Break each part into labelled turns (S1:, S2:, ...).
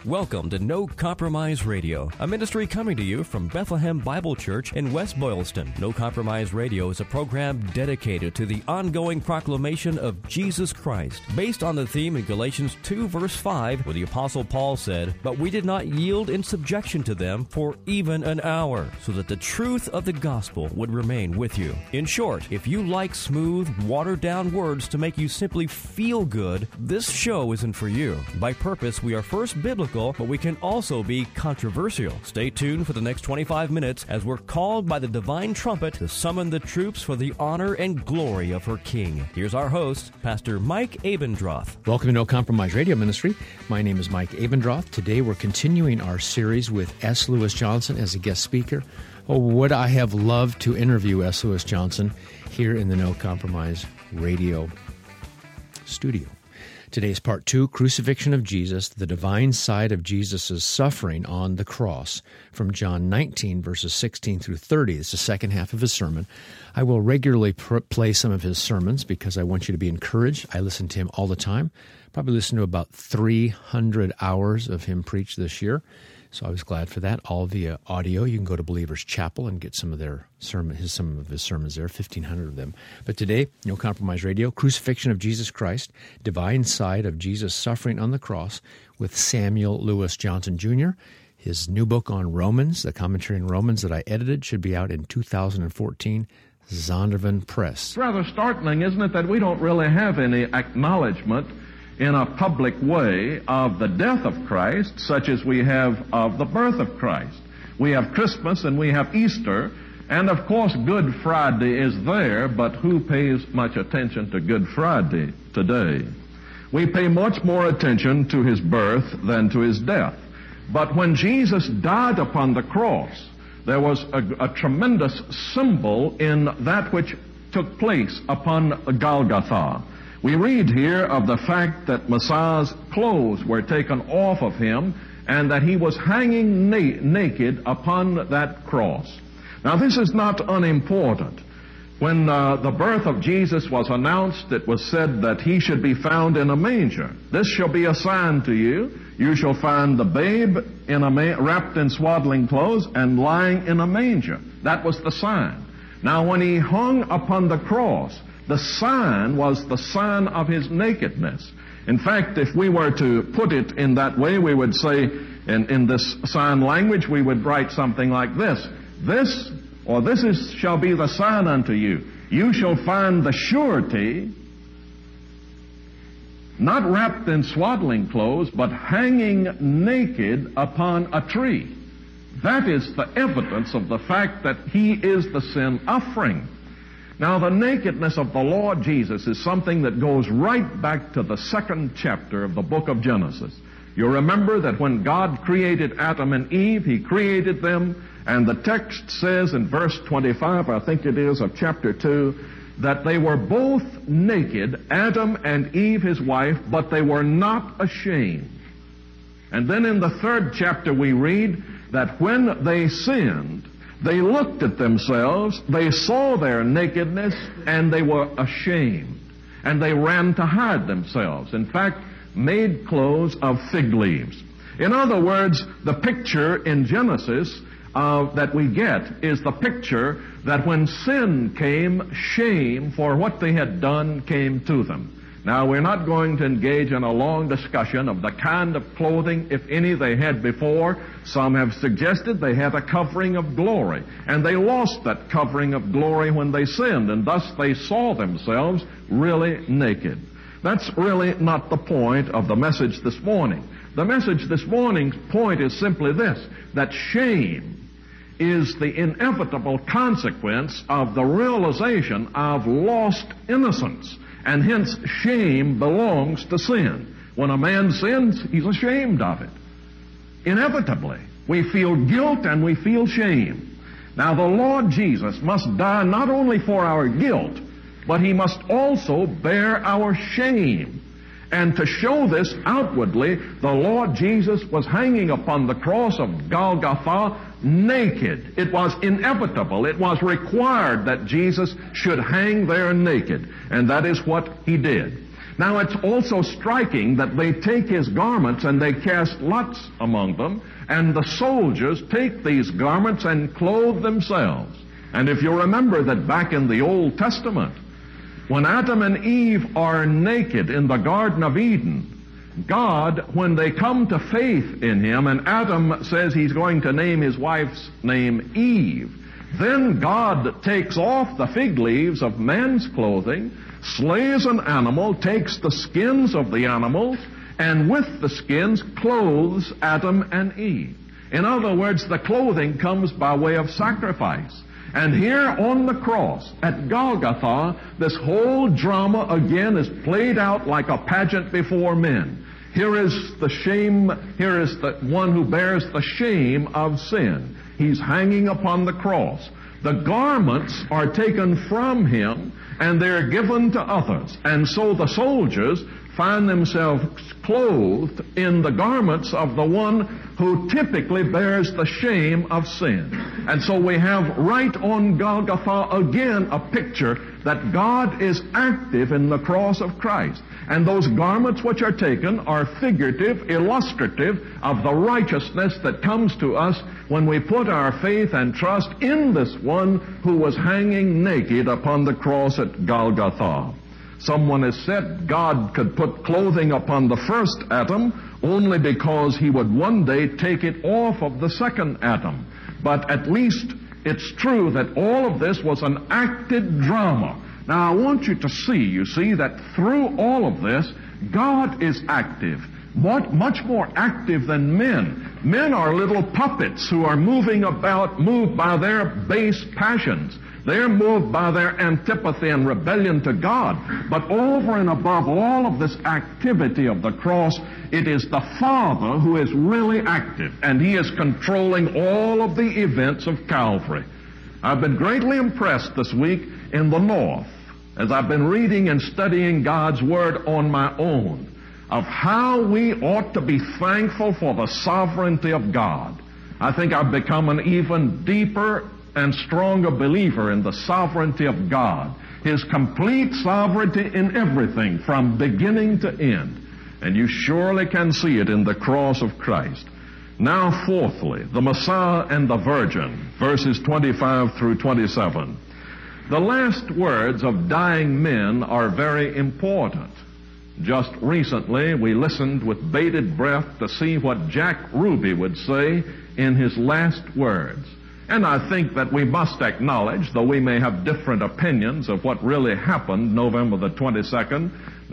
S1: Welcome to No Compromise Radio, a ministry coming to you from Bethlehem Bible Church in West Boylston. No Compromise Radio is a program dedicated to the ongoing proclamation of Jesus Christ, based on the theme in Galatians 2 verse 5, where the Apostle Paul said, "But we did not yield in subjection to them for even an hour, so that the truth of the gospel would remain with you." In short, if you like smooth, watered-down words to make you simply feel good, this show isn't for you. By purpose, we are first biblical, but we can also be controversial. Stay tuned for the next 25 minutes as we're called by the divine trumpet to summon the troops for the honor and glory of her King. Here's our host, Pastor Mike Abendroth.
S2: Welcome to No Compromise Radio Ministry. My name is Mike Abendroth. Today we're continuing our series with S. Lewis Johnson as a guest speaker. Oh, would I have loved to interview S. Lewis Johnson here in the No Compromise Radio studio. Today's part 2, Crucifixion of Jesus, the divine side of Jesus' suffering on the cross, from John 19, verses 16 through 30. It's the second half of his sermon. I will regularly play some of his sermons because I want you to be encouraged. I listen to him all the time. Probably listened to about 300 hours of him preach this year. So I was glad for that, all via audio. You can go to Believers Chapel and get some of his sermons there, 1,500 of them. But today, No Compromise Radio, Crucifixion of Jesus Christ, Divine Side of Jesus Suffering on the Cross, with Samuel Lewis Johnson Jr. His new book on Romans, the commentary on Romans that I edited, should be out in 2014, Zondervan Press.
S3: It's rather startling, isn't it, that we don't really have any acknowledgement in a public way of the death of Christ, such as we have of the birth of Christ. We have Christmas and we have Easter, and of course Good Friday is there, but who pays much attention to Good Friday today? We pay much more attention to his birth than to his death. But when Jesus died upon the cross, there was a tremendous symbol in that which took place upon Golgotha. We read here of the fact that Messiah's clothes were taken off of him and that he was hanging naked upon that cross. Now, this is not unimportant. When the birth of Jesus was announced, it was said that he should be found in a manger. This shall be a sign to you. You shall find the babe wrapped in swaddling clothes and lying in a manger. That was the sign. Now, when he hung upon the cross, the sign was the sign of his nakedness. In fact, if we were to put it in that way, we would say, in this sign language, we would write something like this. This shall be the sign unto you. You shall find the surety, not wrapped in swaddling clothes, but hanging naked upon a tree. That is the evidence of the fact that he is the sin offering. Now, the nakedness of the Lord Jesus is something that goes right back to the second chapter of the book of Genesis. You remember that when God created Adam and Eve, he created them, and the text says in verse 25, I think it is, of chapter 2, that they were both naked, Adam and Eve, his wife, but they were not ashamed. And then in the third chapter we read that when they sinned, they looked at themselves, they saw their nakedness, and they were ashamed. And they ran to hide themselves. In fact, made clothes of fig leaves. In other words, the picture in Genesis that we get is the picture that when sin came, shame for what they had done came to them. Now, we're not going to engage in a long discussion of the kind of clothing, if any, they had before. Some have suggested they had a covering of glory, and they lost that covering of glory when they sinned, and thus they saw themselves really naked. That's really not the point of the message this morning. The message this morning's point is simply this, that shame is the inevitable consequence of the realization of lost innocence. And hence, shame belongs to sin. When a man sins, he's ashamed of it. Inevitably, we feel guilt and we feel shame. Now, the Lord Jesus must die not only for our guilt, but he must also bear our shame. And to show this outwardly, the Lord Jesus was hanging upon the cross of Golgotha naked. It was inevitable. It was required that Jesus should hang there naked. And that is what he did. Now it's also striking that they take his garments and they cast lots among them, and the soldiers take these garments and clothe themselves. And if you remember that back in the Old Testament, when Adam and Eve are naked in the Garden of Eden, God, when they come to faith in him, and Adam says he's going to name his wife's name Eve, then God takes off the fig leaves of man's clothing, slays an animal, takes the skins of the animals, and with the skins clothes Adam and Eve. In other words, the clothing comes by way of sacrifice. And here on the cross at Golgotha, this whole drama again is played out like a pageant before men. Here is the shame, here is the one who bears the shame of sin. He's hanging upon the cross. The garments are taken from him and they're given to others. And so the soldiers find themselves clothed in the garments of the one who typically bears the shame of sin. And so we have right on Golgotha again a picture that God is active in the cross of Christ. And those garments which are taken are figurative, illustrative of the righteousness that comes to us when we put our faith and trust in this one who was hanging naked upon the cross at Golgotha. Someone has said God could put clothing upon the first Adam only because he would one day take it off of the second Adam. But at least it's true that all of this was an acted drama. Now I want you to see, that through all of this, God is active. Much more active than men. Men are little puppets who are moved by their base passions. They're moved by their antipathy and rebellion to God. But over and above all of this activity of the cross, it is the Father who is really active, and he is controlling all of the events of Calvary. I've been greatly impressed this week in the North, as I've been reading and studying God's Word on my own, of how we ought to be thankful for the sovereignty of God. I think I've become an even deeper and stronger believer in the sovereignty of God, his complete sovereignty in everything from beginning to end. And you surely can see it in the cross of Christ. Now, fourthly, the Messiah and the Virgin, verses 25 through 27. The last words of dying men are very important. Just recently, we listened with bated breath to see what Jack Ruby would say in his last words. And I think that we must acknowledge, though we may have different opinions of what really happened November the 22nd,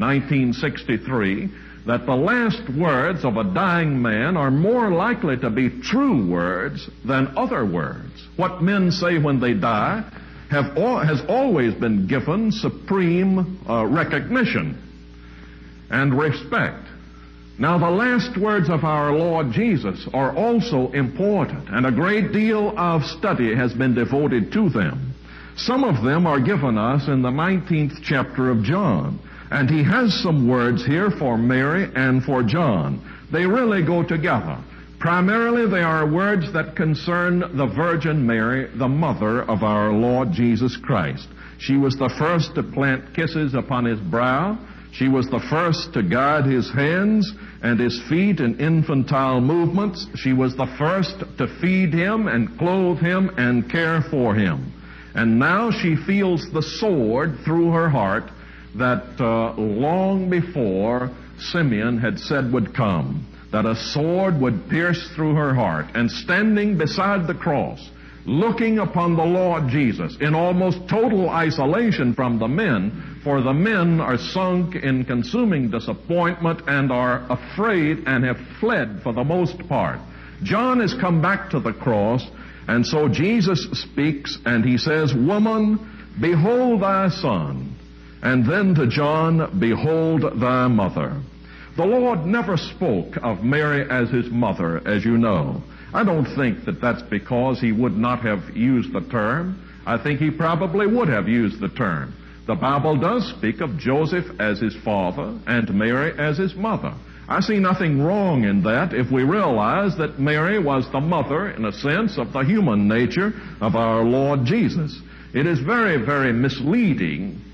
S3: 1963, that the last words of a dying man are more likely to be true words than other words. What men say when they die has always been given supreme recognition and respect. Now, the last words of our Lord Jesus are also important, and a great deal of study has been devoted to them. Some of them are given us in the 19th chapter of John, and he has some words here for Mary and for John. They really go together. Primarily, they are words that concern the Virgin Mary, the mother of our Lord Jesus Christ. She was the first to plant kisses upon his brow. She was the first to guide his hands and his feet in infantile movements. She was the first to feed him and clothe him and care for him. And now she feels the sword through her heart that long before Simeon had said would come, that a sword would pierce through her heart. And standing beside the cross, looking upon the Lord Jesus in almost total isolation from the men, for the men are sunk in consuming disappointment and are afraid and have fled for the most part. John has come back to the cross, and so Jesus speaks and he says, "Woman, behold thy son." And then to John, "Behold thy mother." The Lord never spoke of Mary as his mother, as you know. I don't think that that's because he would not have used the term. I think he probably would have used the term. The Bible does speak of Joseph as his father and Mary as his mother. I see nothing wrong in that if we realize that Mary was the mother, in a sense, of the human nature of our Lord Jesus. It is very, very misleading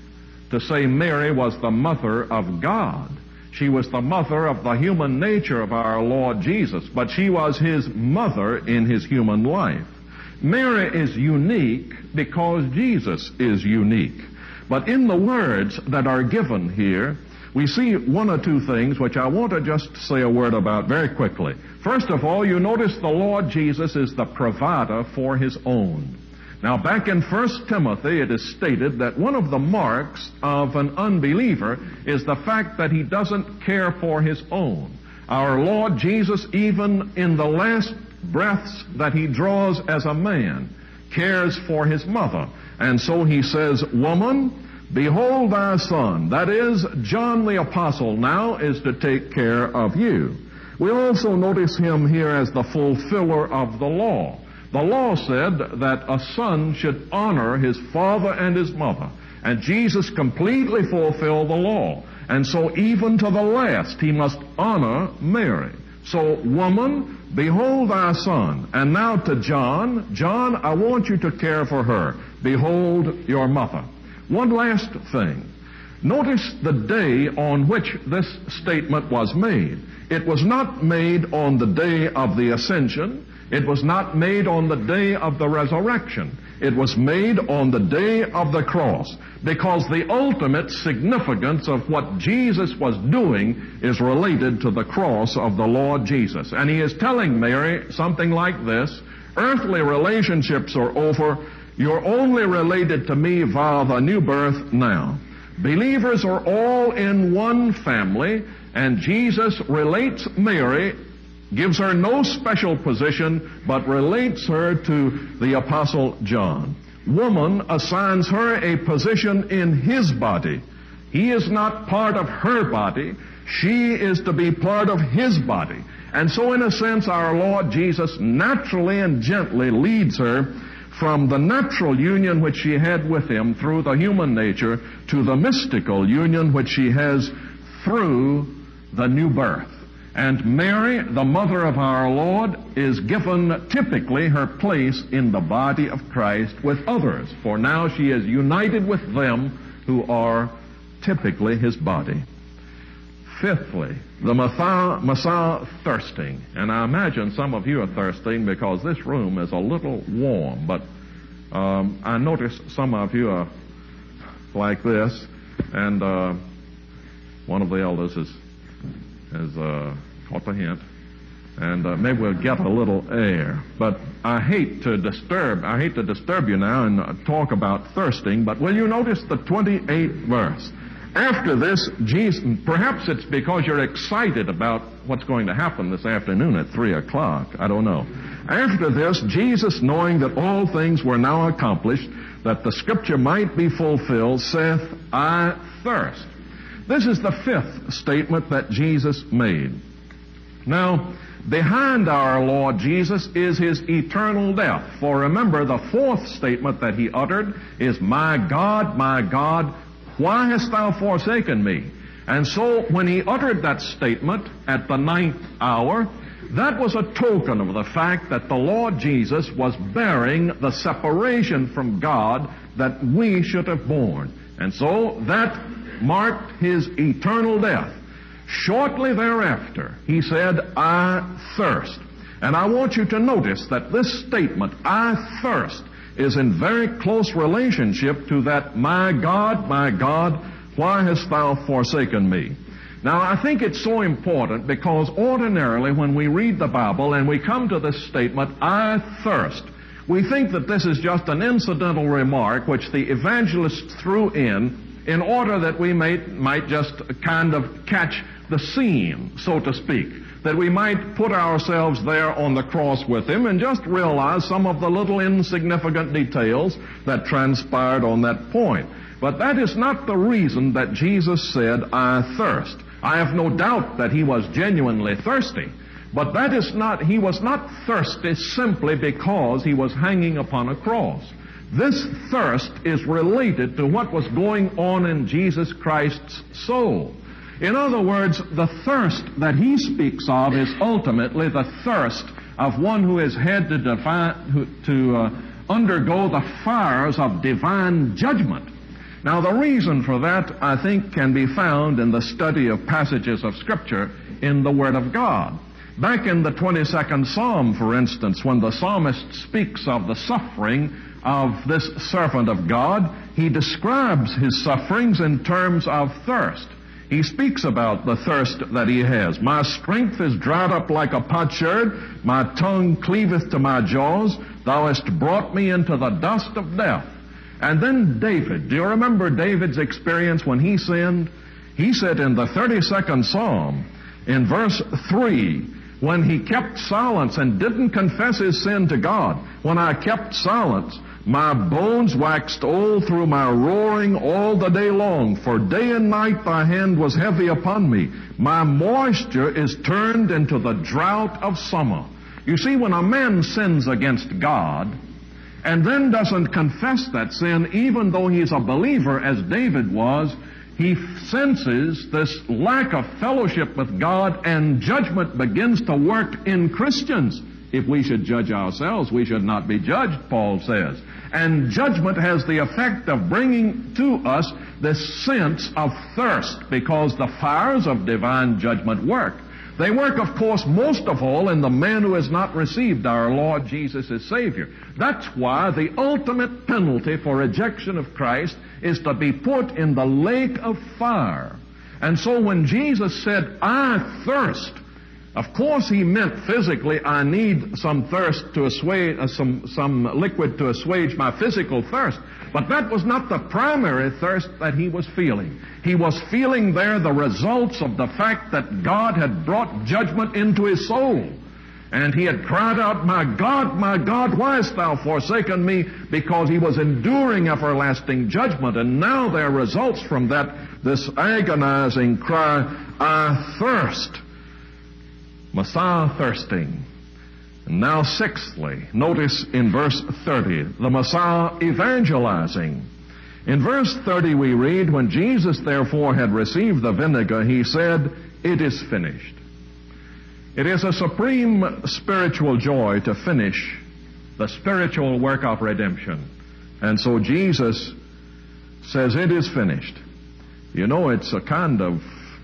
S3: to say Mary was the mother of God. She was the mother of the human nature of our Lord Jesus, but she was his mother in his human life. Mary is unique because Jesus is unique. But in the words that are given here, we see one or two things which I want to just say a word about very quickly. First of all, you notice the Lord Jesus is the provider for his own. Now, back in 1 Timothy, it is stated that one of the marks of an unbeliever is the fact that he doesn't care for his own. Our Lord Jesus, even in the last breaths that he draws as a man, cares for his mother. And so he says, "Woman, behold thy son." That is, John the Apostle now is to take care of you. We also notice him here as the fulfiller of the law. The law said that a son should honor his father and his mother, and Jesus completely fulfilled the law. And so even to the last, he must honor Mary. So, woman, behold thy son. And now to John, John, I want you to care for her. Behold your mother. One last thing. Notice the day on which this statement was made. It was not made on the day of the ascension. It was not made on the day of the resurrection. It was made on the day of the cross, because the ultimate significance of what Jesus was doing is related to the cross of the Lord Jesus. And he is telling Mary something like this: earthly relationships are over. You're only related to me via the new birth now. Believers are all in one family, and Jesus relates Mary, gives her no special position, but relates her to the Apostle John. Woman assigns her a position in his body. He is not part of her body. She is to be part of his body. And so, in a sense, our Lord Jesus naturally and gently leads her from the natural union which she had with him through the human nature to the mystical union which she has through the new birth. And Mary, the mother of our Lord, is given typically her place in the body of Christ with others, for now she is united with them who are typically his body. Fifthly, the Messiah thirsting. And I imagine some of you are thirsting because this room is a little warm, but I notice some of you are like this, and one of the elders has caught the hint, and maybe we'll get a little air. But I hate to disturb you now and talk about thirsting, but will you notice the 28th verse? After this, Jesus, perhaps it's because you're excited about what's going to happen this afternoon at 3 o'clock. I don't know. After this, Jesus, knowing that all things were now accomplished, that the scripture might be fulfilled, saith, I thirst. This is the fifth statement that Jesus made. Now, behind our Lord Jesus is his eternal death. For remember, the fourth statement that he uttered is, my God, why hast thou forsaken me? And so when he uttered that statement at the 9th hour, that was a token of the fact that the Lord Jesus was bearing the separation from God that we should have borne. And so that marked his eternal death. Shortly thereafter, he said, I thirst. And I want you to notice that this statement, I thirst, is in very close relationship to that, my God, why hast thou forsaken me? Now, I think it's so important because ordinarily when we read the Bible and we come to this statement, I thirst, we think that this is just an incidental remark which the evangelist threw in order that we might just kind of catch the scene, so to speak, that we might put ourselves there on the cross with him and just realize some of the little insignificant details that transpired on that point. But that is not the reason that Jesus said, I thirst. I have no doubt that he was genuinely thirsty, but he was not thirsty simply because he was hanging upon a cross. This thirst is related to what was going on in Jesus Christ's soul. In other words, the thirst that he speaks of is ultimately the thirst of one who has had to undergo the fires of divine judgment. Now, the reason for that, I think, can be found in the study of passages of Scripture in the Word of God. Back in the 22nd Psalm, for instance, when the psalmist speaks of the suffering of this servant of God, he describes his sufferings in terms of thirst. He speaks about the thirst that he has. My strength is dried up like a potsherd, my tongue cleaveth to my jaws, thou hast brought me into the dust of death. And then David, do you remember David's experience when he sinned? He said in the 32nd Psalm, in verse 3, when he kept silence and didn't confess his sin to God, when I kept silence, my bones waxed old through my roaring all the day long, for day and night thy hand was heavy upon me. My moisture is turned into the drought of summer. You see, when a man sins against God, and then doesn't confess that sin, even though he's a believer, as David was, he senses this lack of fellowship with God, and judgment begins to work in Christians. If we should judge ourselves, we should not be judged, Paul says. And judgment has the effect of bringing to us this sense of thirst, because the fires of divine judgment work. They work, of course, most of all in the man who has not received our Lord Jesus as Savior. That's why the ultimate penalty for rejection of Christ is to be put in the lake of fire. And so when Jesus said, I thirst, of course he meant physically, I need some thirst to assuage, some liquid to assuage my physical thirst. But that was not the primary thirst that he was feeling. He was feeling there the results of the fact that God had brought judgment into his soul. And he had cried out, my God, why hast thou forsaken me? Because he was enduring everlasting judgment. And now there results from that this agonizing cry, I thirst. Messiah thirsting. And now sixthly, notice in verse 30, the Messiah evangelizing. In verse 30 we read, when Jesus therefore had received the vinegar, he said, it is finished. It is a supreme spiritual joy to finish the spiritual work of redemption. And so Jesus says, it is finished. You know, it's a kind of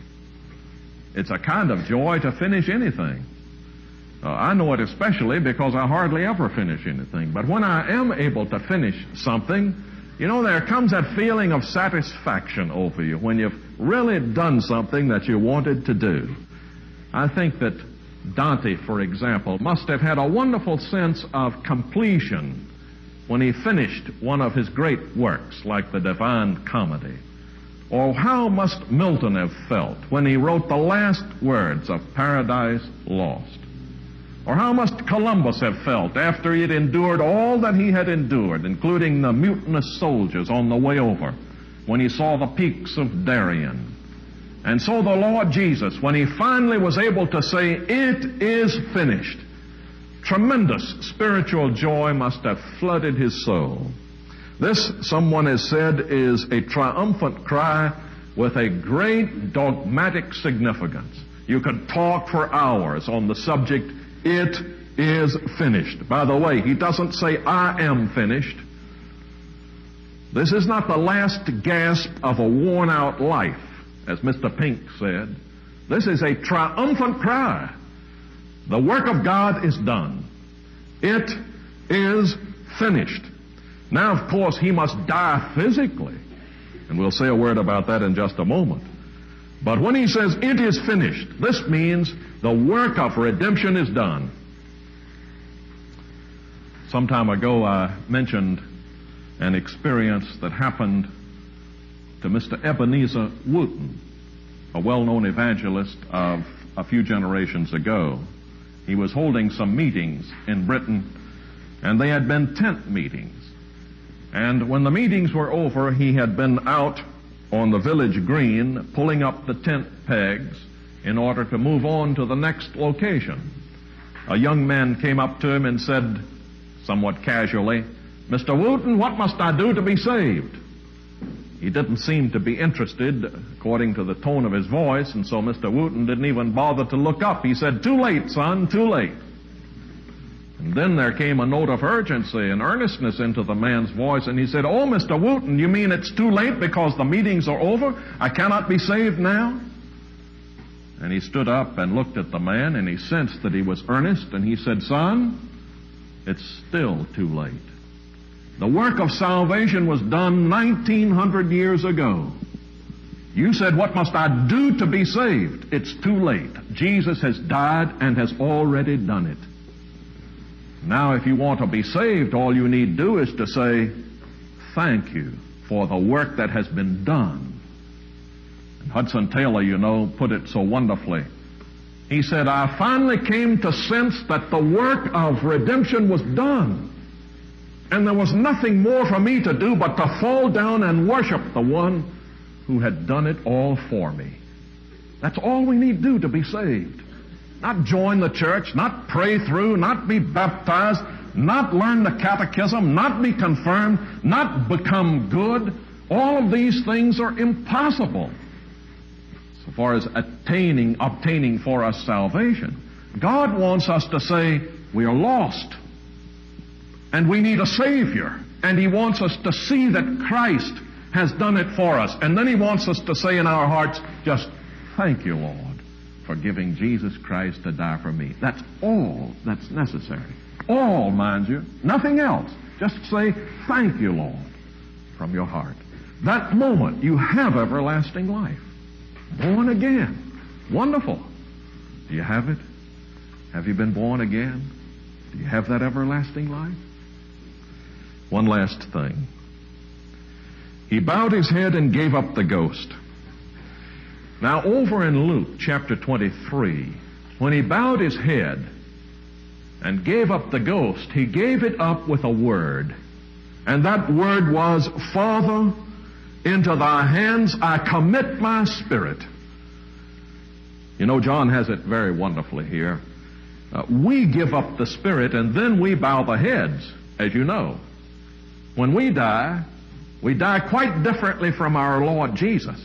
S3: joy to finish anything. I know it especially because I hardly ever finish anything. But when I am able to finish something, you know, there comes that feeling of satisfaction over you when you've really done something that you wanted to do. I think that Dante, for example, must have had a wonderful sense of completion when he finished one of his great works, like the Divine Comedy. Or how must Milton have felt when he wrote the last words of Paradise Lost? Or how must Columbus have felt after he had endured all that he had endured, including the mutinous soldiers on the way over, when he saw the peaks of Darien? And so the Lord Jesus, when he finally was able to say, it is finished, tremendous spiritual joy must have flooded his soul. This, someone has said, is a triumphant cry with a great dogmatic significance. You could talk for hours on the subject, it is finished. By the way, he doesn't say, I am finished. This is not the last gasp of a worn-out life, as Mr. Pink said. This is a triumphant cry. The work of God is done. It is finished. Now, of course, he must die physically, and we'll say a word about that in just a moment. But when he says, it is finished, this means the work of redemption is done. Some time ago, I mentioned an experience that happened to Mr. Ebenezer Wooten, a well-known evangelist of a few generations ago. He was holding some meetings in Britain, and they had been tent meetings. And when the meetings were over, he had been out on the village green pulling up the tent pegs in order to move on to the next location. A young man came up to him and said, somewhat casually, Mr. Wooten, what must I do to be saved? He didn't seem to be interested, according to the tone of his voice, and so Mr. Wooten didn't even bother to look up. He said, too late, son, too late. And then there came a note of urgency and earnestness into the man's voice, and he said, "Oh, Mr. Wooten, you mean it's too late because the meetings are over? I cannot be saved now?" And he stood up and looked at the man, and he sensed that he was earnest, and he said, "Son, it's still too late. The work of salvation was done 1900 years ago. You said, 'What must I do to be saved?' It's too late. Jesus has died and has already done it. Now, if you want to be saved, all you need do is to say, 'Thank you for the work that has been done.'" And Hudson Taylor, put it so wonderfully. He said, "I finally came to sense that the work of redemption was done. And there was nothing more for me to do but to fall down and worship the one who had done it all for me." That's all we need do to be saved. Not join the church, not pray through, not be baptized, not learn the catechism, not be confirmed, not become good. All of these things are impossible so far as obtaining for us salvation. God wants us to say we are lost and we need a Savior, and He wants us to see that Christ has done it for us. And then He wants us to say in our hearts, just, "Thank you, Lord, for giving Jesus Christ to die for me." That's all that's necessary. All, mind you, nothing else. Just say, "Thank you, Lord," from your heart. That moment, you have everlasting life. Born again. Wonderful. Do you have it? Have you been born again? Do you have that everlasting life? One last thing. He bowed his head and gave up the ghost. Now, over in Luke chapter 23, when he bowed his head and gave up the ghost, he gave it up with a word. And that word was, "Father, into thy hands I commit my spirit." John has it very wonderfully here. We give up the spirit and then we bow the heads, as you know. When we die quite differently from our Lord Jesus.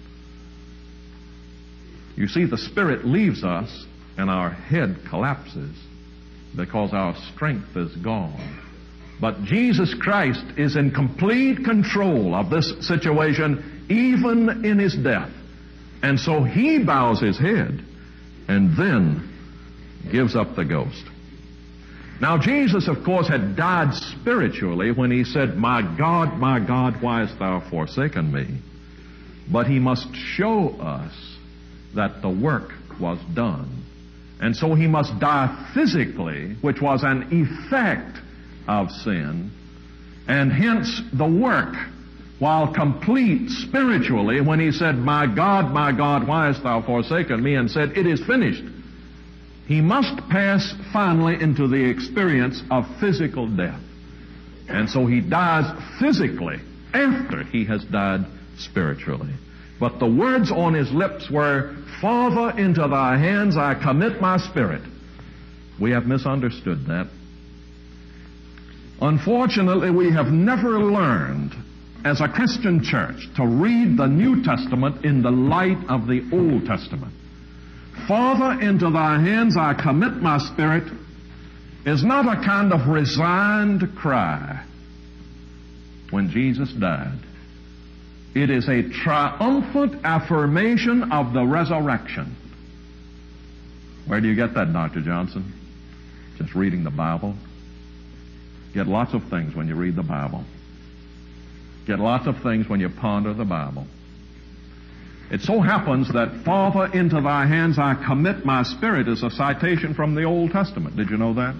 S3: You see, the spirit leaves us and our head collapses because our strength is gone. But Jesus Christ is in complete control of this situation, even in His death. And so He bows His head and then gives up the ghost. Now, Jesus, of course, had died spiritually when He said, my God, why hast thou forsaken me?" But He must show us that the work was done. And so He must die physically, which was an effect of sin, and hence the work, while complete spiritually, when He said, my God, why hast thou forsaken me?" and said, "It is finished," He must pass finally into the experience of physical death. And so He dies physically after He has died spiritually. But the words on His lips were, "Father, into thy hands I commit my spirit." We have misunderstood that. Unfortunately, we have never learned as a Christian church to read the New Testament in the light of the Old Testament. "Father, into thy hands I commit my spirit" is not a kind of resigned cry when Jesus died. It is a triumphant affirmation of the resurrection. Where do you get that, Dr. Johnson? Just reading the Bible. Get lots of things when you read the Bible. Get lots of things when you ponder the Bible. It so happens that "Father, into thy hands I commit my spirit" is a citation from the Old Testament. Did you know that?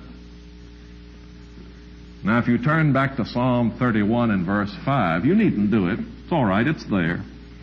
S3: Now, if you turn back to Psalm 31 and verse 5, you needn't do it. It's all right, it's there.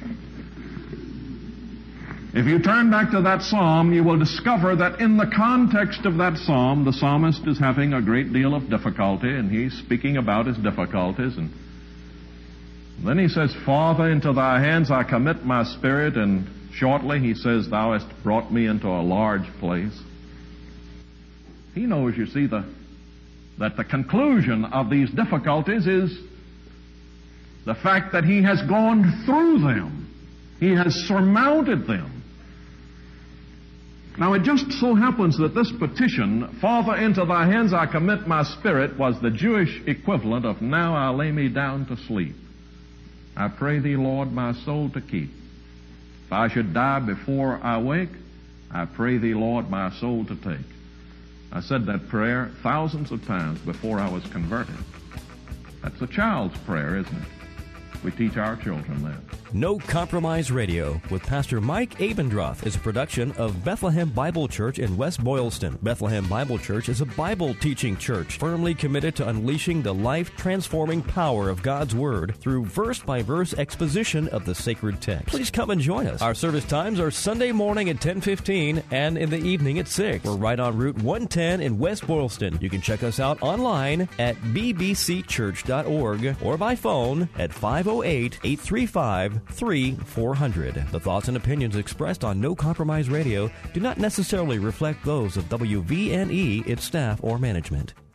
S3: If you turn back to that psalm, you will discover that in the context of that psalm, the psalmist is having a great deal of difficulty, and he's speaking about his difficulties. And then he says, "Father, into thy hands I commit my spirit," and shortly he says, "Thou hast brought me into a large place." He knows, you see, that the conclusion of these difficulties is the fact that he has gone through them. He has surmounted them. Now, it just so happens that this petition, "Father, into thy hands I commit my spirit," was the Jewish equivalent of "Now I lay me down to sleep. I pray thee, Lord, my soul to keep. If I should die before I wake, I pray thee, Lord, my soul to take." I said that prayer thousands of times before I was converted. That's a child's prayer, isn't it? We teach our children that.
S1: No Compromise Radio with Pastor Mike Abendroth is a production of Bethlehem Bible Church in West Boylston. Bethlehem Bible Church is a Bible teaching church firmly committed to unleashing the life-transforming power of God's Word through verse-by-verse exposition of the sacred text. Please come and join us. Our service times are Sunday morning at 10:15 and in the evening at 6. We're right on Route 110 in West Boylston. You can check us out online at bbcchurch.org or by phone at 508-835-3400. The thoughts and opinions expressed on No Compromise Radio do not necessarily reflect those of WVNE, its staff, or management.